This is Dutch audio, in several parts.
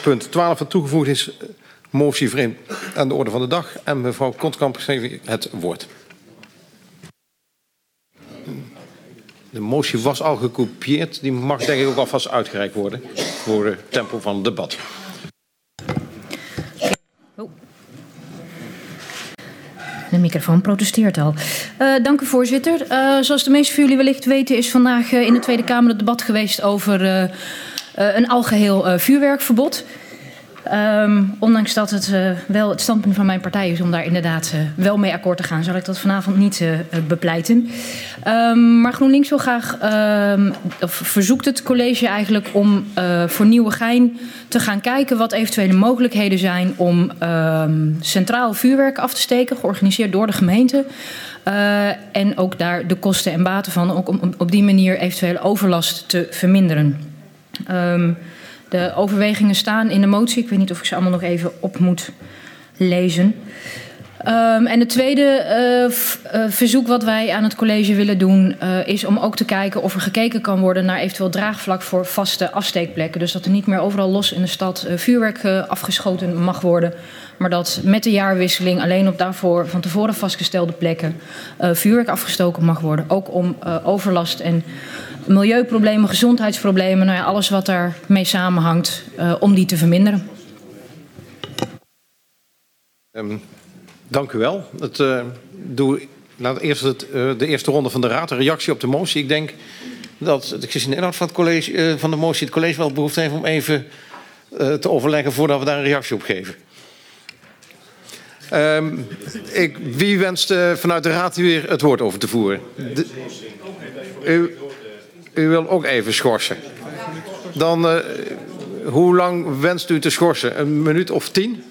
punt 12 wat toegevoegd is, motie vreemd aan de orde van de dag. En mevrouw Kontkamp geeft het woord. De motie was al gekopieerd. Die mag denk ik ook alvast uitgereikt worden voor het tempo van het debat. De microfoon protesteert al. Dank u, voorzitter. Zoals de meesten van jullie wellicht weten is vandaag in de Tweede Kamer het debat geweest over een algeheel vuurwerkverbod. Ondanks dat het wel het standpunt van mijn partij is om daar inderdaad wel mee akkoord te gaan, zal ik dat vanavond niet bepleiten. Maar GroenLinks wil graag, of verzoekt het college eigenlijk om voor Nieuwegein te gaan kijken wat eventuele mogelijkheden zijn om centraal vuurwerk af te steken, georganiseerd door de gemeente. En ook daar de kosten en baten van, ook om op die manier eventuele overlast te verminderen. De overwegingen staan in de motie. Ik weet niet of ik ze allemaal nog even op moet lezen. En het tweede verzoek wat wij aan het college willen doen is om ook te kijken of er gekeken kan worden naar eventueel draagvlak voor vaste afsteekplekken. Dus dat er niet meer overal los in de stad vuurwerk afgeschoten mag worden. Maar dat met de jaarwisseling alleen op daarvoor van tevoren vastgestelde plekken vuurwerk afgestoken mag worden. Ook om overlast en milieuproblemen, gezondheidsproblemen, nou ja, alles wat daarmee samenhangt, om die te verminderen. Dank u wel. Laat eerst de eerste ronde van de raad, een reactie op de motie. Ik denk dat ik zie in de inhoud van, het college, van de motie het college wel behoefte heeft om even te overleggen voordat we daar een reactie op geven. Wie wenst vanuit de raad weer het woord over te voeren? U wil ook even schorsen. Dan, hoe lang wenst u te schorsen? Een minuut of 10?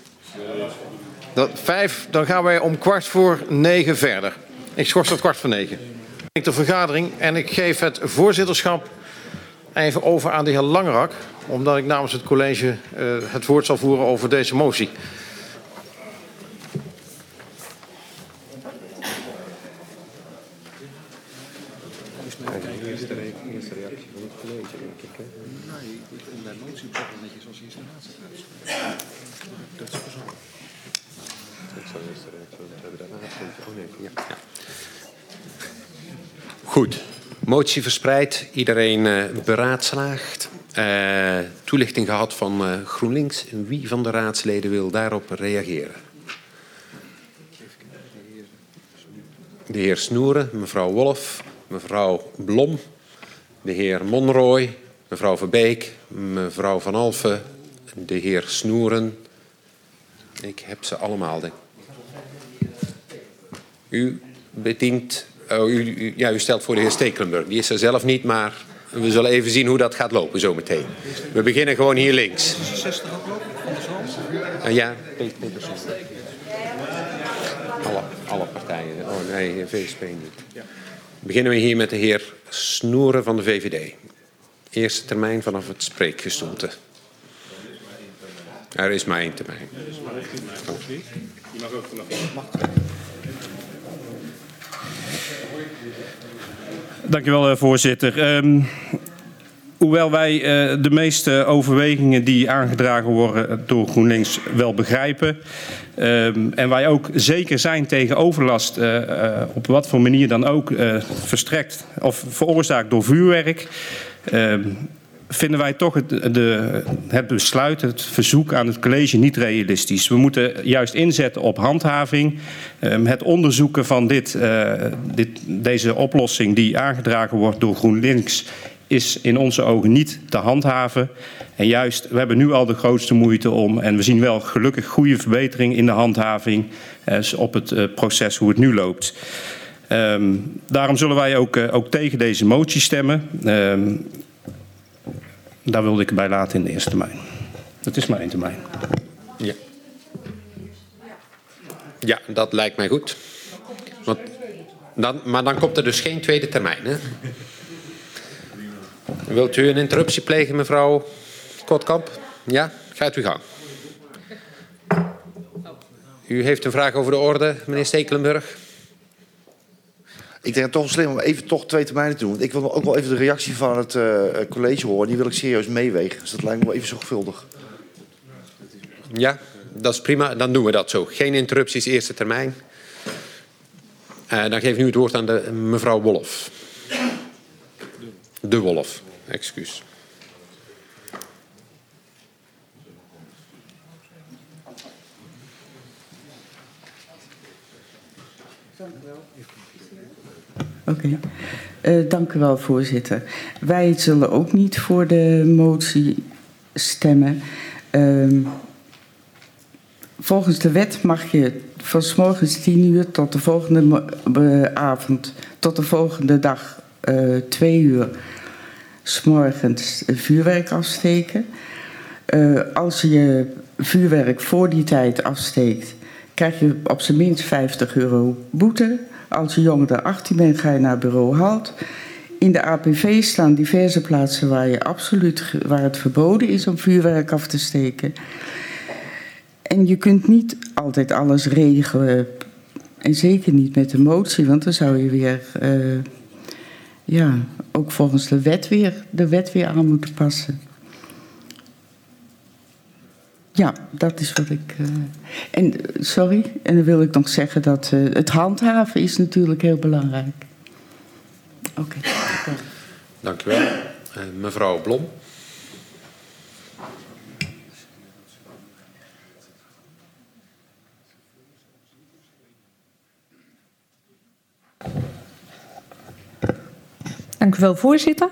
5, dan gaan wij om 8:45 verder. Ik schors tot 8:45. De vergadering en ik geef het voorzitterschap even over aan de heer Langerak, omdat ik namens het college het woord zal voeren over deze motie. Eerste reactie van het college, denk ik. Hè? Nee, in de motie wordt wel netjes als eerste raad. Dat is persoonlijk. Ik zal eerst de reactie hebben daarna. Oh nee, ja. Goed. Motie verspreid. Iedereen beraadslaagd. Toelichting gehad van GroenLinks. En wie van de raadsleden wil daarop reageren? De heer Snoeren, mevrouw Wolf, mevrouw Blom, de heer Monrooy, mevrouw Verbeek, mevrouw Van Alphen, de heer Snoeren. Ik heb ze allemaal. U bedient... u stelt voor de heer Stekelenburg. Die is er zelf niet, maar we zullen even zien hoe dat gaat lopen zometeen. We beginnen gewoon hier links. Ja, alle partijen. Oh nee, VSP niet. Beginnen we hier met de heer Snoeren van de VVD. Eerste termijn vanaf het spreekgestoelte. Er is maar één termijn. Je mag ook vanaf. Dank u wel, voorzitter. Hoewel wij de meeste overwegingen die aangedragen worden door GroenLinks wel begrijpen. En wij ook zeker zijn tegen overlast op wat voor manier dan ook verstrekt of veroorzaakt door vuurwerk. Vinden wij toch het besluit, het verzoek aan het college niet realistisch. We moeten juist inzetten op handhaving. Het onderzoeken van deze oplossing die aangedragen wordt door GroenLinks is in onze ogen niet te handhaven. En juist, we hebben nu al de grootste moeite om, en we zien wel gelukkig goede verbetering in de handhaving op het proces hoe het nu loopt. Daarom zullen wij ook tegen deze motie stemmen. Daar wilde ik het bij laten in de eerste termijn. Dat is maar één termijn. Ja. Ja, dat lijkt mij goed. Maar dan komt er dus geen tweede termijn, hè? Wilt u een interruptie plegen, mevrouw Kontkamp? Ja, gaat u gang. U heeft een vraag over de orde, meneer Stekelenburg. Ik denk het toch slim om even toch twee termijnen te doen. Want ik wil ook wel even de reactie van het college horen. Die wil ik serieus meewegen. Dus dat lijkt me wel even zorgvuldig. Ja, dat is prima. Dan doen we dat zo. Geen interrupties, eerste termijn. Dan geef ik nu het woord aan mevrouw Wolff. De Wolff, excuus. Oké. Dank u wel, voorzitter. Wij zullen ook niet voor de motie stemmen. Volgens de wet mag je van 's morgens 10 uur tot de volgende avond, tot de volgende dag 2 uur 's morgens vuurwerk afsteken. Als je vuurwerk voor die tijd afsteekt, krijg je op zijn minst €50 boete. Als je jonger dan 18 bent, ga je naar bureau Halt. In de APV staan diverse plaatsen waar het verboden is om vuurwerk af te steken. En je kunt niet altijd alles regelen. En zeker niet met de motie, want dan zou je weer ook volgens de wet weer aan moeten passen. Ja, dat is wat ik... En dan wil ik nog zeggen dat het handhaven is natuurlijk heel belangrijk. Oké. Dank u wel. Mevrouw Blom. Dank u wel, voorzitter.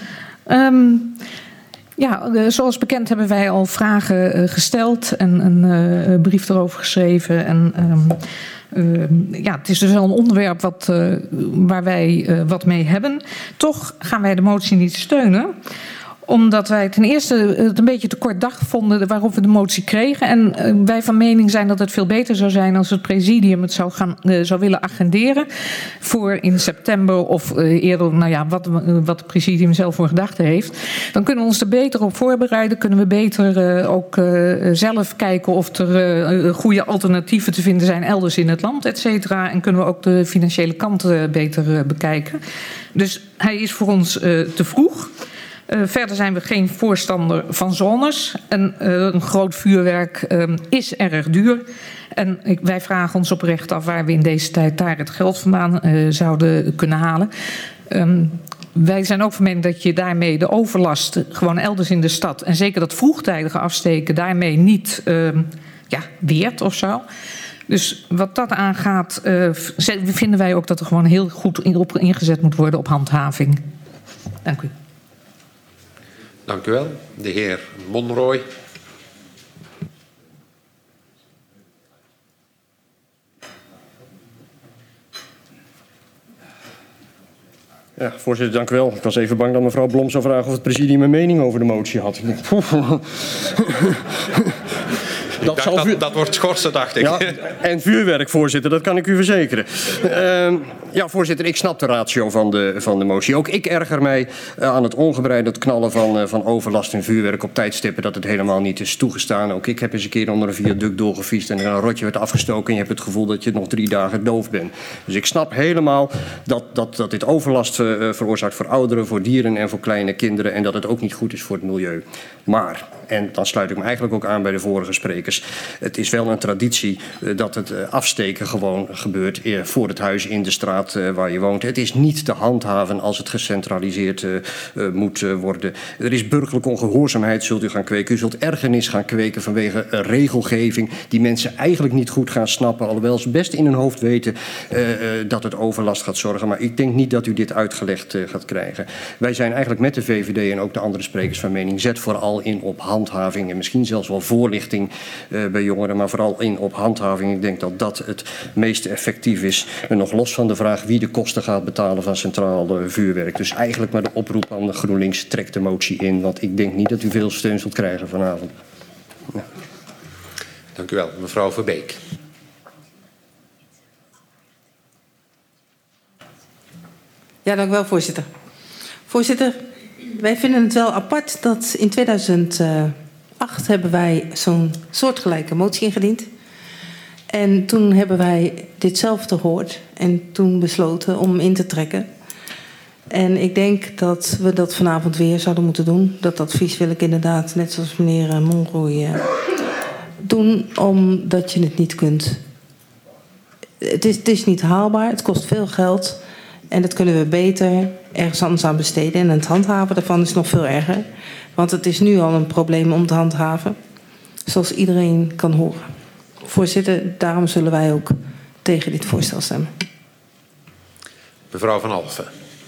Zoals bekend hebben wij al vragen gesteld en een brief erover geschreven. En het is dus wel een onderwerp waar wij wat mee hebben. Toch gaan wij de motie niet steunen. Omdat wij ten eerste het een beetje te kort dag vonden waarop we de motie kregen. En wij van mening zijn dat het veel beter zou zijn als het presidium het zou willen agenderen. Voor in september of eerder, wat het presidium zelf voor gedachten heeft. Dan kunnen we ons er beter op voorbereiden. Kunnen we beter ook zelf kijken of er goede alternatieven te vinden zijn elders in het land, et cetera. En kunnen we ook de financiële kant beter bekijken. Dus hij is voor ons te vroeg. Verder zijn we geen voorstander van zones. En een groot vuurwerk is erg duur. En wij vragen ons oprecht af waar we in deze tijd daar het geld vandaan zouden kunnen halen. Wij zijn ook van mening dat je daarmee de overlast gewoon elders in de stad, en zeker dat vroegtijdige afsteken, daarmee niet weert of zo. Dus wat dat aangaat, vinden wij ook dat er gewoon heel goed op ingezet moet worden op handhaving. Dank u. Dank u wel. De heer Monroy. Ja, voorzitter, dank u wel. Ik was even bang dat mevrouw Blom zou vragen of het presidium een mening over de motie had. Dat wordt schorsen, dacht ik. Ja, en vuurwerk, voorzitter, dat kan ik u verzekeren. Voorzitter, ik snap de ratio van de motie. Ook ik erger mij aan het ongebreideld knallen van overlast en vuurwerk op tijdstippen dat het helemaal niet is toegestaan. Ook ik heb eens een keer onder een viaduct doorgefietst en een rotje werd afgestoken en je hebt het gevoel dat je nog 3 dagen doof bent. Dus ik snap helemaal dat dit overlast veroorzaakt voor ouderen, voor dieren en voor kleine kinderen en dat het ook niet goed is voor het milieu. Maar, en dan sluit ik me eigenlijk ook aan bij de vorige sprekers, het is wel een traditie dat het afsteken gewoon gebeurt voor het huis in de straat waar je woont. Het is niet te handhaven als het gecentraliseerd moet worden. Er is burgerlijke ongehoorzaamheid, zult u gaan kweken. U zult ergernis gaan kweken vanwege regelgeving die mensen eigenlijk niet goed gaan snappen, alhoewel ze best in hun hoofd weten dat het overlast gaat zorgen. Maar ik denk niet dat u dit uitgelegd gaat krijgen. Wij zijn eigenlijk met de VVD en ook de andere sprekers van mening, zet vooral in op handhaving en misschien zelfs wel voorlichting bij jongeren, maar vooral in op handhaving. Ik denk dat dat het meest effectief is. En nog los van de vraag wie de kosten gaat betalen van centraal vuurwerk. Dus eigenlijk maar de oproep aan de GroenLinks, trek de motie in, want ik denk niet dat u veel steun zult krijgen vanavond. Ja. Dank u wel. Mevrouw Verbeek. Ja, dank u wel, voorzitter. Voorzitter, wij vinden het wel apart dat in 2008 hebben wij zo'n soortgelijke motie ingediend. En toen hebben wij ditzelfde gehoord en toen besloten om in te trekken. En ik denk dat we dat vanavond weer zouden moeten doen. Dat advies wil ik inderdaad, net zoals meneer Monroy, doen omdat je het niet kunt. Het is niet haalbaar, het kost veel geld. En dat kunnen we beter ergens anders aan besteden. En het handhaven daarvan is nog veel erger. Want het is nu al een probleem om te handhaven. Zoals iedereen kan horen. Voorzitter, daarom zullen wij ook tegen dit voorstel stemmen. Mevrouw Van Alphen.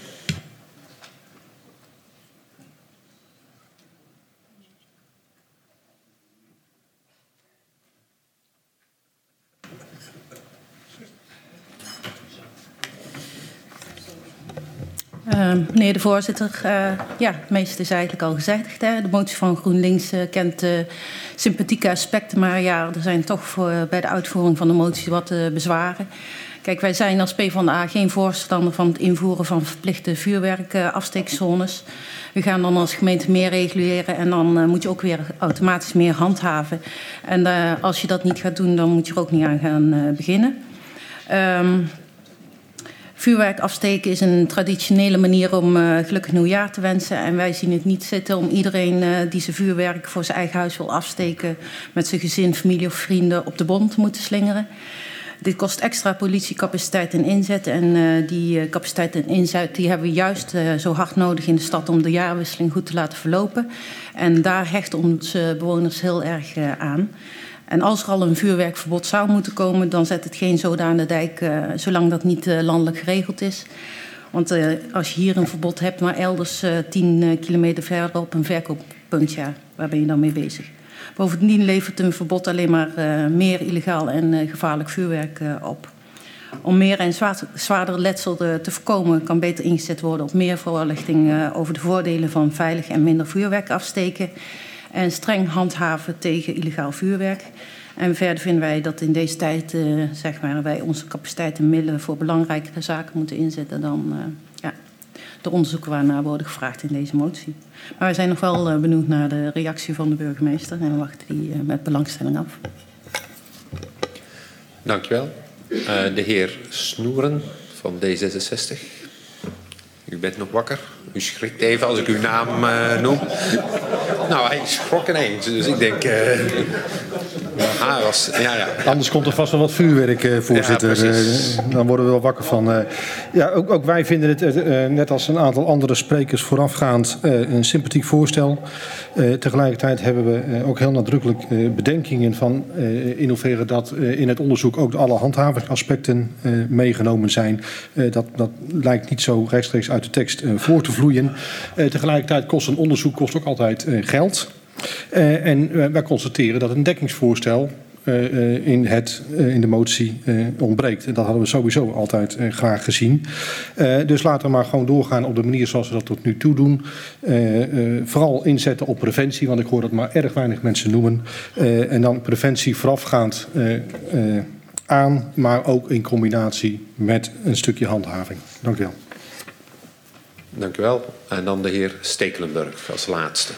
Meneer de voorzitter, het meeste is eigenlijk al gezegd. Hè. De motie van GroenLinks kent sympathieke aspecten, maar ja, er zijn toch bij de uitvoering van de motie wat bezwaren. Kijk, wij zijn als PvdA geen voorstander van het invoeren van verplichte vuurwerkafsteekzones. We gaan dan als gemeente meer reguleren en dan moet je ook weer automatisch meer handhaven. En als je dat niet gaat doen, dan moet je er ook niet aan gaan beginnen. Vuurwerk afsteken is een traditionele manier om gelukkig nieuwjaar te wensen. En wij zien het niet zitten om iedereen die zijn vuurwerk voor zijn eigen huis wil afsteken met zijn gezin, familie of vrienden op de bon te moeten slingeren. Dit kost extra politiecapaciteit en inzet. En die capaciteit en inzet die hebben we juist zo hard nodig in de stad om de jaarwisseling goed te laten verlopen. En daar hechten onze bewoners heel erg aan. En als er al een vuurwerkverbod zou moeten komen, dan zet het geen zoden aan de dijk, zolang dat niet landelijk geregeld is. Want als je hier een verbod hebt, maar elders 10 kilometer verderop een verkooppunt, ja, waar ben je dan mee bezig? Bovendien levert een verbod alleen maar meer illegaal en gevaarlijk vuurwerk op. Om meer en zwaarder letsel te voorkomen kan beter ingezet worden op meer voorlichting over de voordelen van veilig en minder vuurwerk afsteken. En streng handhaven tegen illegaal vuurwerk. En verder vinden wij dat in deze tijd wij onze capaciteit en middelen voor belangrijkere zaken moeten inzetten dan de onderzoeken waarnaar worden gevraagd in deze motie. Maar wij zijn nog wel benieuwd naar de reactie van de burgemeester en wachten die met belangstelling af. Dank u wel. De heer Snoeren van D66. U bent nog wakker. U schrikt even als ik uw naam noem. Nou, hij schrok ineens. Dus ik denk... Anders komt er vast wel wat vuurwerk, voorzitter. Ja, dan worden we wel wakker van. Ook wij vinden het, net als een aantal andere sprekers voorafgaand, een sympathiek voorstel. Tegelijkertijd hebben we ook heel nadrukkelijk bedenkingen van in hoeverre dat in het onderzoek ook alle handhavingsaspecten meegenomen zijn. Dat lijkt niet zo rechtstreeks uit de tekst voor te vloeien. Tegelijkertijd kost een onderzoek ook altijd geld. En wij constateren dat een dekkingsvoorstel in de motie ontbreekt. En dat hadden we sowieso altijd graag gezien. Dus laten we maar gewoon doorgaan op de manier zoals we dat tot nu toe doen. Vooral inzetten op preventie, want ik hoor dat maar erg weinig mensen noemen. En dan preventie voorafgaand aan, maar ook in combinatie met een stukje handhaving. Dank u wel. Dank u wel. En dan de heer Stekelenburg als laatste.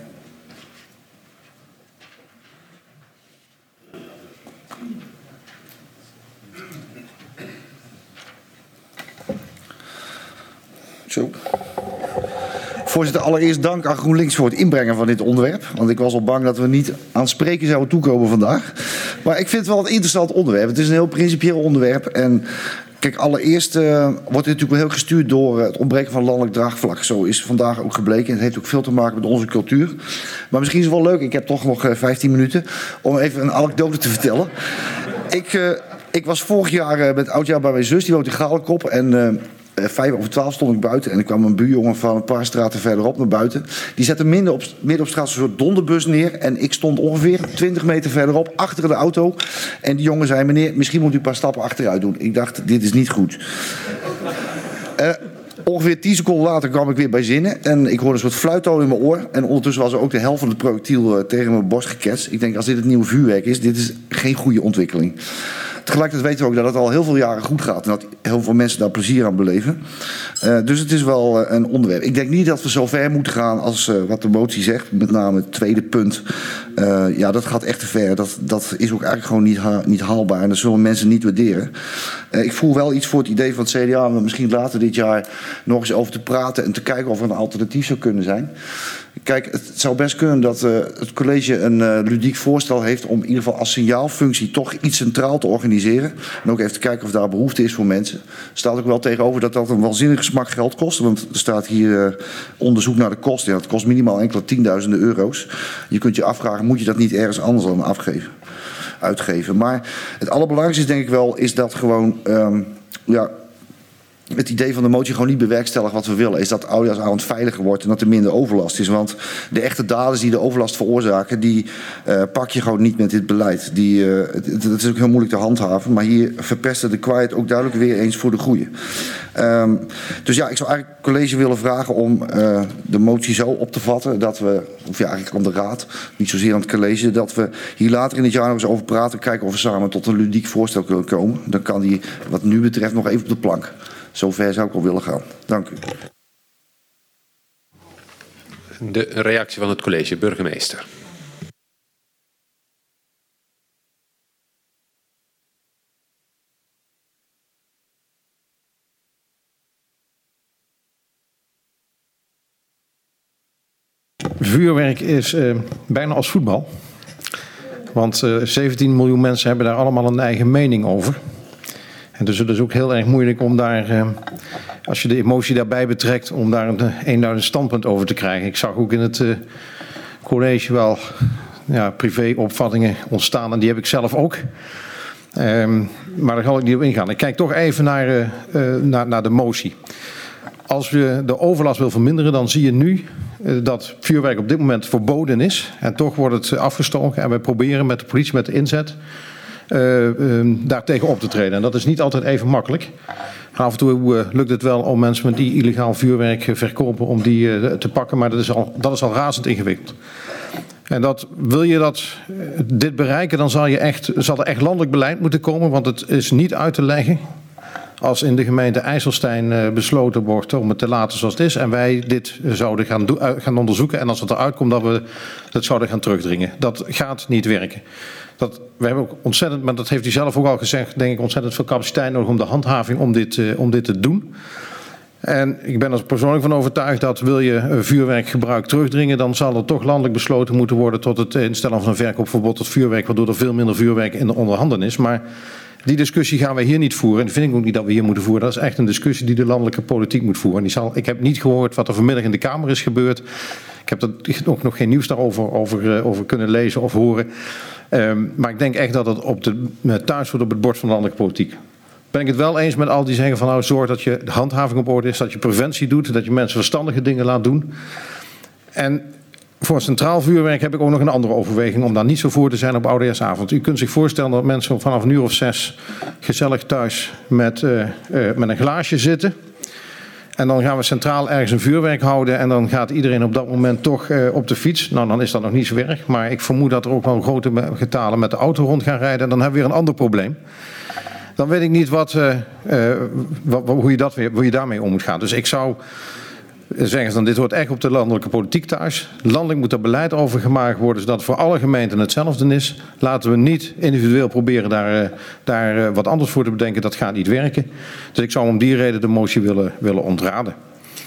Zo. Voorzitter, allereerst dank aan GroenLinks voor het inbrengen van dit onderwerp. Want ik was al bang dat we niet aan het spreken zouden toekomen vandaag. Maar ik vind het wel een interessant onderwerp. Het is een heel principieel onderwerp. En kijk, allereerst wordt dit natuurlijk wel heel gestuurd door het ontbreken van landelijk draagvlak. Zo is vandaag ook gebleken. Het heeft ook veel te maken met onze cultuur. Maar misschien is het wel leuk, ik heb toch nog 15 minuten, om even een anekdote te vertellen. Ik was vorig jaar met oudjaar bij mijn zus, die woont in Galenkop. En 11:55 stond ik buiten en er kwam een buurjongen van een paar straten verderop naar buiten. Die zette midden op straat een soort donderbus neer en ik stond ongeveer 20 meter verderop achter de auto. En die jongen zei, meneer, misschien moet u een paar stappen achteruit doen. Ik dacht, dit is niet goed. Ongeveer 10 seconden later kwam ik weer bij zinnen en ik hoorde een soort fluittoon in mijn oor. En ondertussen was er ook de helft van het projectiel tegen mijn borst geketst. Ik denk, als dit het nieuwe vuurwerk is, dit is geen goede ontwikkeling. Tegelijkertijd weten we ook dat het al heel veel jaren goed gaat en dat heel veel mensen daar plezier aan beleven. Dus het is wel een onderwerp. Ik denk niet dat we zo ver moeten gaan als wat de motie zegt. Met name het tweede punt. Ja, dat gaat echt te ver. Dat is ook eigenlijk gewoon niet haalbaar. En dat zullen mensen niet waarderen. Ik voel wel iets voor het idee van het CDA om misschien later dit jaar nog eens over te praten en te kijken of er een alternatief zou kunnen zijn. Kijk, het zou best kunnen dat het college een ludiek voorstel heeft om in ieder geval als signaalfunctie toch iets centraal te organiseren. En ook even te kijken of daar behoefte is voor mensen. Er staat ook wel tegenover dat dat een waanzinnige smak geld kost. Want er staat hier onderzoek naar de kosten. Ja, dat kost minimaal enkele tienduizenden euro's. Je kunt je afvragen, moet je dat niet ergens anders dan uitgeven? Maar het allerbelangrijkste is denk ik wel, is dat gewoon... het idee van de motie gewoon niet bewerkstelligen wat we willen. Is dat oudejaarsavond veiliger wordt en dat er minder overlast is. Want de echte daders die de overlast veroorzaken, die pak je gewoon niet met dit beleid. Dat is ook heel moeilijk te handhaven. Maar hier verpesten de quiet ook duidelijk weer eens voor de goeie. Dus ja, ik zou eigenlijk het college willen vragen om de motie zo op te vatten dat we, of ja, eigenlijk aan de raad, niet zozeer aan het college, dat we hier later in het jaar nog eens over praten. Kijken of we samen tot een ludiek voorstel kunnen komen. Dan kan die, wat nu betreft, nog even op de plank. Zover zou ik al willen gaan. Dank u. De reactie van het college, burgemeester. Vuurwerk is bijna als voetbal. Want 17 miljoen mensen hebben daar allemaal een eigen mening over. En dus het is ook heel erg moeilijk om daar, als je de emotie daarbij betrekt, om daar een eenduidig standpunt over te krijgen. Ik zag ook in het college wel privéopvattingen ontstaan en die heb ik zelf ook. Maar daar ga ik niet op ingaan. Ik kijk toch even naar de motie. Als je de overlast wil verminderen, dan zie je nu dat vuurwerk op dit moment verboden is. En toch wordt het afgestoken. En wij proberen met de politie, met de inzet, daartegen op te treden. En dat is niet altijd even makkelijk. Af en toe lukt het wel om mensen die illegaal vuurwerk verkopen, om die te pakken. Maar dat is al razend ingewikkeld. En wil je dit bereiken, dan zal er echt landelijk beleid moeten komen. Want het is niet uit te leggen als in de gemeente IJsselstein besloten wordt om het te laten zoals het is. En wij dit zouden gaan onderzoeken. En als het eruit komt dat we dat zouden gaan terugdringen. Dat gaat niet werken. We hebben ook ontzettend, maar dat heeft hij zelf ook al gezegd, denk ik, ontzettend veel capaciteit nodig om de handhaving om dit te doen. En ik ben er persoonlijk van overtuigd dat wil je vuurwerkgebruik terugdringen, dan zal er toch landelijk besloten moeten worden tot het instellen van een verkoopverbod tot vuurwerk, waardoor er veel minder vuurwerk in de onderhanden is. Maar die discussie gaan we hier niet voeren. En dat vind ik ook niet dat we hier moeten voeren. Dat is echt een discussie die de landelijke politiek moet voeren. Ik heb niet gehoord wat er vanmiddag in de Kamer is gebeurd. Ik heb er ook nog geen nieuws daarover over kunnen lezen of horen. Maar ik denk echt dat het thuis wordt op het bord van de landelijke politiek. Ben ik het wel eens met al die zeggen van zorg dat je de handhaving op orde is, dat je preventie doet, dat je mensen verstandige dingen laat doen. En voor centraal vuurwerk heb ik ook nog een andere overweging om daar niet zo voor te zijn op oudejaarsavond. U kunt zich voorstellen dat mensen vanaf een uur of 6 gezellig thuis met een glaasje zitten. En dan gaan we centraal ergens een vuurwerk houden en dan gaat iedereen op dat moment toch op de fiets. Nou, dan is dat nog niet zo erg. Maar ik vermoed dat er ook wel grote getalen met de auto rond gaan rijden. En dan hebben we weer een ander probleem. Dan weet ik niet hoe je daarmee om moet gaan. Dus ik zou zeggen dan dit hoort echt op de landelijke politiek thuis. Landelijk moet er beleid over gemaakt worden zodat het voor alle gemeenten hetzelfde is. Laten we niet individueel proberen daar wat anders voor te bedenken. Dat gaat niet werken. Dus ik zou om die reden de motie willen ontraden.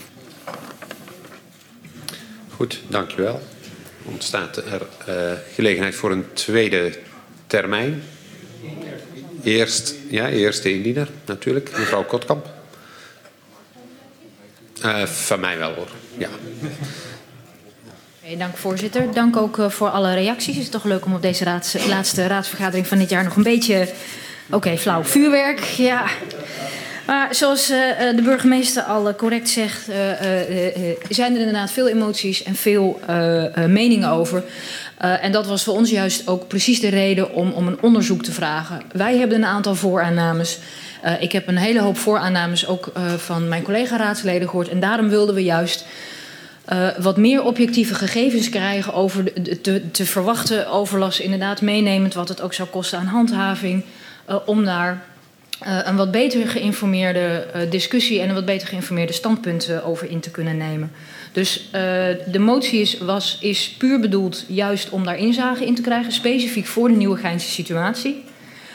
Goed, dankjewel. Ontstaat er gelegenheid voor een tweede termijn? Eerst de indiener, natuurlijk. Mevrouw Kotkamp. Van mij wel, hoor. Ja. Okay, dank voorzitter. Dank ook voor alle reacties. Het is toch leuk om op deze laatste raadsvergadering van dit jaar nog een beetje... Oké, flauw vuurwerk, ja. Maar zoals de burgemeester al correct zegt, zijn er inderdaad veel emoties en veel meningen over. En dat was voor ons juist ook precies de reden om een onderzoek te vragen. Wij hebben een aantal vooraannames. Ik heb een hele hoop vooraannames ook van mijn collega-raadsleden gehoord. En daarom wilden we juist wat meer objectieve gegevens krijgen over de te verwachten overlast. Inderdaad meenemend wat het ook zou kosten aan handhaving. Om daar een wat beter geïnformeerde discussie en een wat beter geïnformeerde standpunt over in te kunnen nemen. Dus de motie is puur bedoeld juist om daar inzage in te krijgen, specifiek voor de Nieuwegeinse situatie.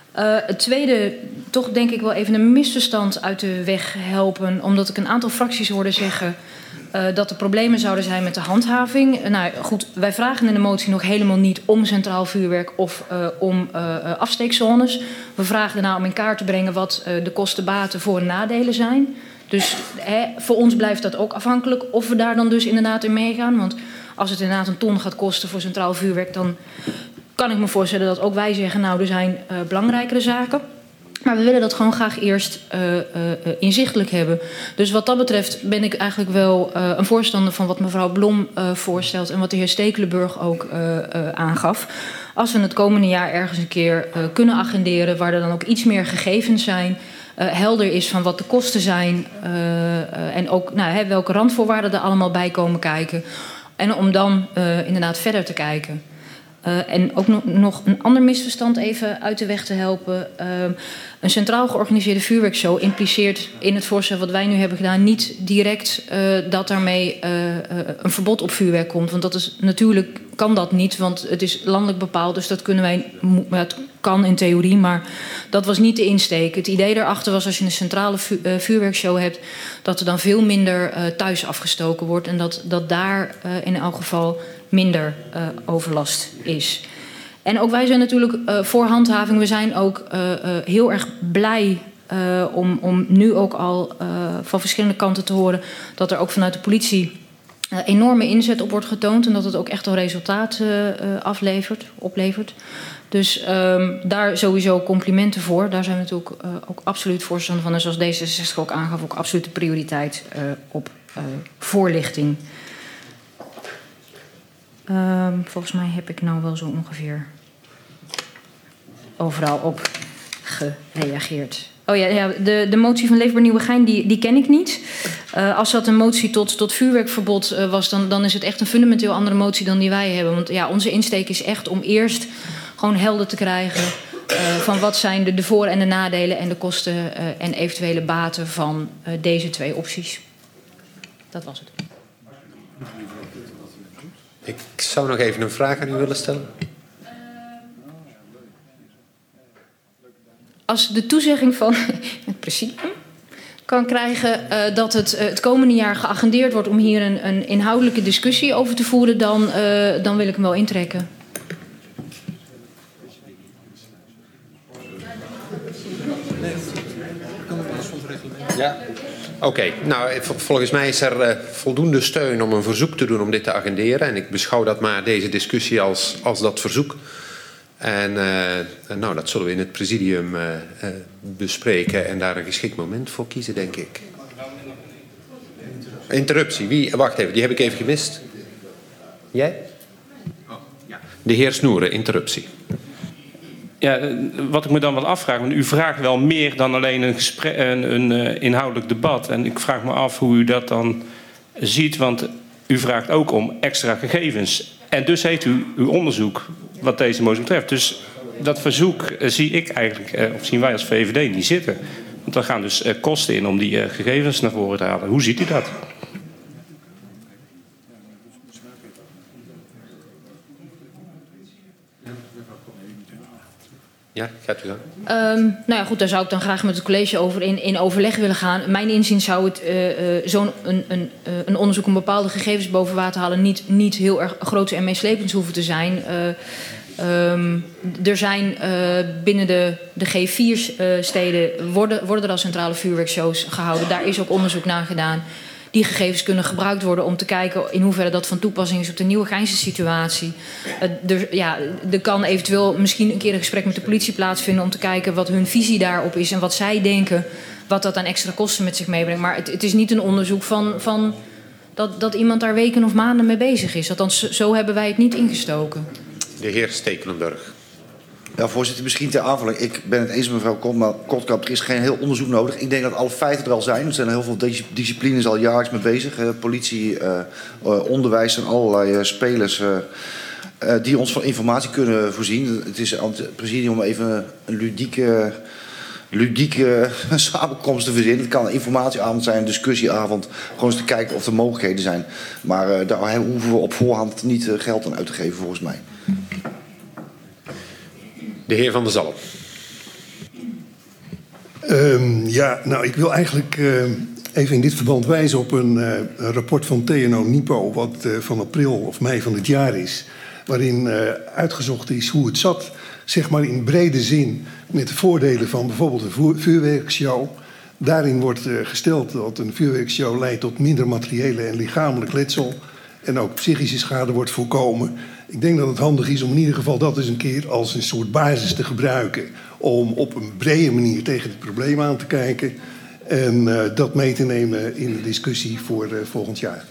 Het tweede, toch denk ik wel even een misverstand uit de weg helpen. Omdat ik een aantal fracties hoorde zeggen dat er problemen zouden zijn met de handhaving. Nou goed, wij vragen in de motie nog helemaal niet om centraal vuurwerk of om afsteekzones. We vragen ernaar om in kaart te brengen wat de kosten-baten voor- en nadelen zijn. Dus voor ons blijft dat ook afhankelijk of we daar dan dus inderdaad in meegaan. Want als het inderdaad een ton gaat kosten voor centraal vuurwerk, dan kan ik me voorstellen dat ook wij zeggen, nou, er zijn belangrijkere zaken. Maar we willen dat gewoon graag eerst inzichtelijk hebben. Dus wat dat betreft ben ik eigenlijk wel een voorstander van wat mevrouw Blom voorstelt en wat de heer Stekelenburg ook aangaf. Als we het komende jaar ergens een keer kunnen agenderen waar er dan ook iets meer gegevens zijn, helder is van wat de kosten zijn en ook welke randvoorwaarden er allemaal bij komen kijken. En om dan inderdaad verder te kijken. En ook nog een ander misverstand even uit de weg te helpen. Een centraal georganiseerde vuurwerkshow impliceert in het voorstel wat wij nu hebben gedaan niet direct dat daarmee een verbod op vuurwerk komt. Want dat is natuurlijk kan dat niet, want het is landelijk bepaald. Dus dat kunnen wij, het kan in theorie, maar dat was niet de insteek. Het idee daarachter was als je een centrale vuurwerkshow hebt, dat er dan veel minder thuis afgestoken wordt en dat daar in elk geval minder overlast is. En ook wij zijn natuurlijk voor handhaving. We zijn ook heel erg blij om nu ook al van verschillende kanten te horen dat er ook vanuit de politie enorme inzet op wordt getoond en dat het ook echt al resultaat oplevert. Dus daar sowieso complimenten voor. Daar zijn we natuurlijk ook absoluut voorstander van. En zoals D66 ook aangaf, ook absoluut de prioriteit op voorlichting. Volgens mij heb ik nou wel zo ongeveer overal op gereageerd. Oh ja, de motie van Leefbaar Nieuwegein, die ken ik niet. Als dat een motie tot vuurwerkverbod was, dan is het echt een fundamenteel andere motie dan die wij hebben. Want ja, onze insteek is echt om eerst gewoon helder te krijgen van wat zijn de voor- en de nadelen en de kosten en eventuele baten van deze twee opties. Dat was het. Ik zou nog even een vraag aan u willen stellen. Als de toezegging van het presidium kan krijgen dat het komende jaar geagendeerd wordt om hier een inhoudelijke discussie over te voeren, dan wil ik hem wel intrekken. Ja. Oké, nou volgens mij is er voldoende steun om een verzoek te doen om dit te agenderen. En ik beschouw dat maar deze discussie als dat verzoek. En nou, dat zullen we in het presidium bespreken en daar een geschikt moment voor kiezen, denk ik. Interruptie. Wie? Wacht even, die heb ik even gemist. Jij? De heer Snoeren, interruptie. Ja, wat ik me dan wel afvraag, want u vraagt wel meer dan alleen een inhoudelijk debat. En ik vraag me af hoe u dat dan ziet, want u vraagt ook om extra gegevens. En dus heeft u uw onderzoek wat deze motie betreft. Dus dat verzoek zie ik eigenlijk, of zien wij als VVD niet zitten. Want er gaan dus kosten in om die gegevens naar voren te halen. Hoe ziet u dat? Ja, gaat u dan? Nou ja, goed, daar zou ik dan graag met het college over in overleg willen gaan. Mijn inzien zou het zo'n een onderzoek om bepaalde gegevens boven water halen niet heel erg groot en meeslepend hoeven te zijn. Er zijn binnen de G4-steden worden er al centrale vuurwerkshows gehouden. Daar is ook onderzoek naar gedaan. Die gegevens kunnen gebruikt worden om te kijken in hoeverre dat van toepassing is op de Nieuwegeinse situatie. Er kan eventueel misschien een keer een gesprek met de politie plaatsvinden om te kijken wat hun visie daarop is en wat zij denken, wat dat aan extra kosten met zich meebrengt. Maar het is niet een onderzoek van dat iemand daar weken of maanden mee bezig is. Althans, zo hebben wij het niet ingestoken. De heer Stekelenburg. Ja, voorzitter, misschien ter aanvulling. Ik ben het eens met mevrouw Kottkamp. Er is geen heel onderzoek nodig. Ik denk dat alle feiten er al zijn. Er zijn heel veel disciplines al jaarlijks mee bezig. Politie, onderwijs en allerlei spelers die ons van informatie kunnen voorzien. Het is aan het presidium om even een ludieke samenkomst te verzinnen. Het kan een informatieavond zijn, een discussieavond. Gewoon eens te kijken of er mogelijkheden zijn. Maar daar hoeven we op voorhand niet geld aan uit te geven, volgens mij. De heer Van der Zalm. Ja, nou, ik wil eigenlijk even in dit verband wijzen op een rapport van TNO-NIPO... wat van april of mei van dit jaar is... waarin uitgezocht is hoe het zat, zeg maar in brede zin... met de voordelen van bijvoorbeeld een vuurwerkshow. Daarin wordt gesteld dat een vuurwerkshow leidt tot minder materiële en lichamelijk letsel... en ook psychische schade wordt voorkomen. Ik denk dat het handig is om in ieder geval dat eens een keer als een soort basis te gebruiken... om op een brede manier tegen het probleem aan te kijken... en dat mee te nemen in de discussie voor volgend jaar.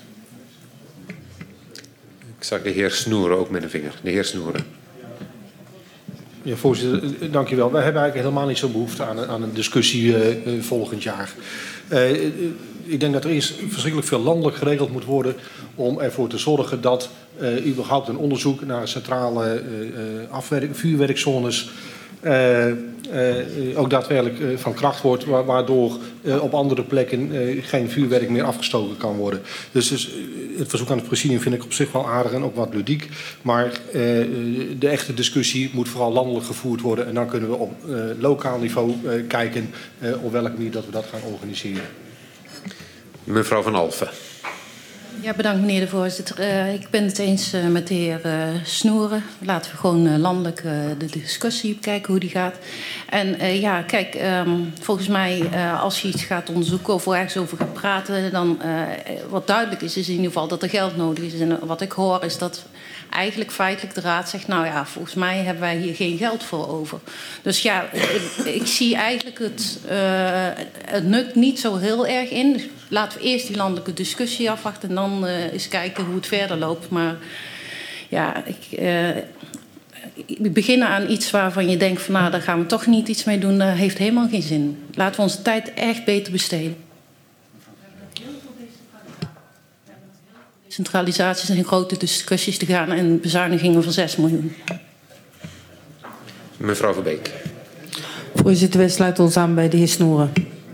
Ik zag de heer Snoeren ook met een vinger. De heer Snoeren. Ja, voorzitter, dank u wel. Wij hebben eigenlijk helemaal niet zo'n behoefte aan een discussie volgend jaar. Ik denk dat er eerst verschrikkelijk veel landelijk geregeld moet worden om ervoor te zorgen dat überhaupt een onderzoek naar centrale vuurwerkzones ook daadwerkelijk van kracht wordt, waardoor op andere plekken geen vuurwerk meer afgestoken kan worden. Dus het verzoek aan het presidium vind ik op zich wel aardig en ook wat ludiek. Maar de echte discussie moet vooral landelijk gevoerd worden en dan kunnen we op lokaal niveau kijken op welke manier dat we dat gaan organiseren. Mevrouw Van Alphen. Ja, bedankt meneer de voorzitter. Ik ben het eens met de heer Snoeren. Laten we gewoon landelijk de discussie kijken hoe die gaat. En ja, kijk, volgens mij als je iets gaat onderzoeken of ergens over gaat praten... dan wat duidelijk is in ieder geval dat er geld nodig is. En wat ik hoor is dat eigenlijk feitelijk de raad zegt... nou ja, volgens mij hebben wij hier geen geld voor over. Dus ja, ik zie eigenlijk het nut niet zo heel erg in. Dus laten we eerst die landelijke discussie afwachten... en dan eens kijken hoe het verder loopt. Maar ja, ik begin aan iets waarvan je denkt... van nou, daar gaan we toch niet iets mee doen. Dat heeft helemaal geen zin. Laten we onze tijd echt beter besteden. Centralisaties en grote discussies te gaan... en bezuinigingen van 6 miljoen. Mevrouw Verbeek. Voorzitter, wij sluiten ons aan bij de heer Snoeren.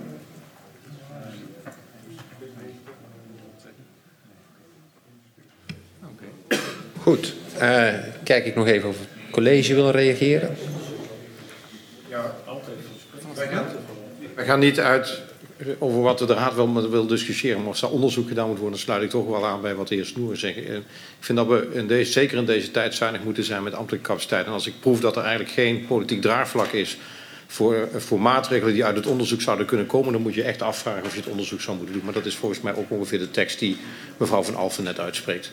Goed. Kijk ik nog even of het college wil reageren. Ja, altijd. Wij gaan niet uit over wat de raad wil discussiëren. Maar als daar onderzoek gedaan moet worden, dan sluit ik toch wel aan bij wat de heer Snoeren zegt. Ik vind dat we zeker in deze tijd zuinig moeten zijn met ambtelijke capaciteit. En als ik proef dat er eigenlijk geen politiek draagvlak is voor maatregelen die uit het onderzoek zouden kunnen komen, dan moet je echt afvragen of je het onderzoek zou moeten doen. Maar dat is volgens mij ook ongeveer de tekst die mevrouw Van Alphen net uitspreekt.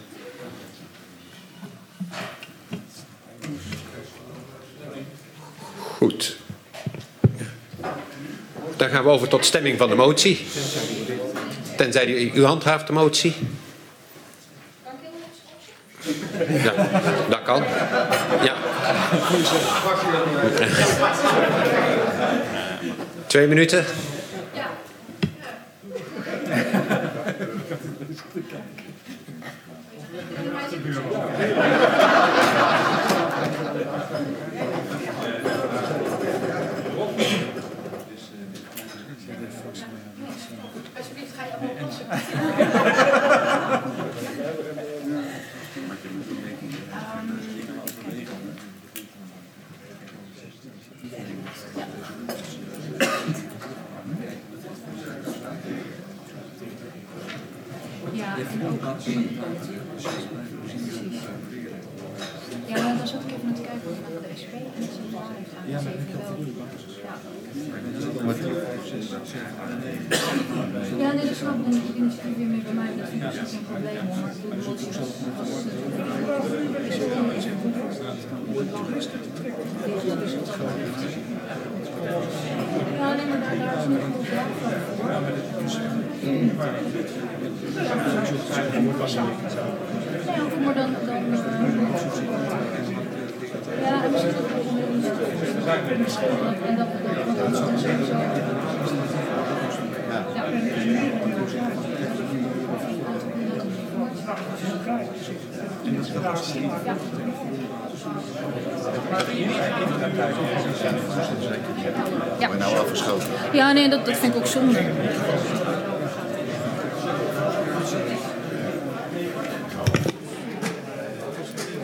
Goed. Dan gaan we over tot stemming van de motie. Tenzij u handhaaft de motie. Ja, dat kan. Ja. 2 minuten. Ja, dan zat ik even naar te kijken naar de SP en de centrale heeft aan. Ja, maar ik had het ja, nee, dat snap ik. Dan is het initiatief weer mee bij mij. Dat vind ik geen probleem hoor. Maar ik doe de motie ja, nee, maar daar is nog goed ja, maar dan ja, en misschien ook en dat ja. Maar nou afgeschoten. Ja, nee, dat vind ik ook zonde.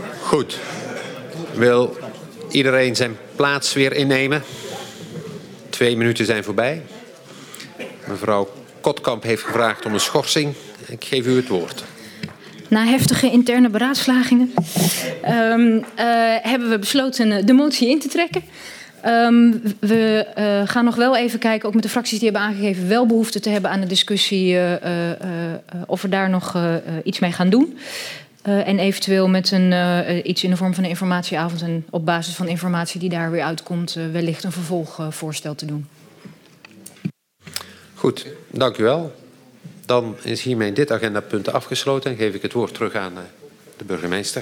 Goed. Wil iedereen zijn plaats weer innemen? 2 minuten zijn voorbij. Mevrouw Kotkamp heeft gevraagd om een schorsing. Ik geef u het woord. Na heftige interne beraadslagingen hebben we besloten de motie in te trekken. We gaan nog wel even kijken, ook met de fracties die hebben aangegeven wel behoefte te hebben aan de discussie of we daar nog iets mee gaan doen. En eventueel met iets in de vorm van een informatieavond en op basis van informatie die daar weer uitkomt wellicht een vervolgvoorstel te doen. Goed, dank u wel. Dan is hiermee dit agendapunt afgesloten en geef ik het woord terug aan de burgemeester.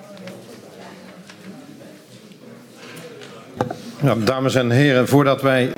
Ja, dames en heren, voordat wij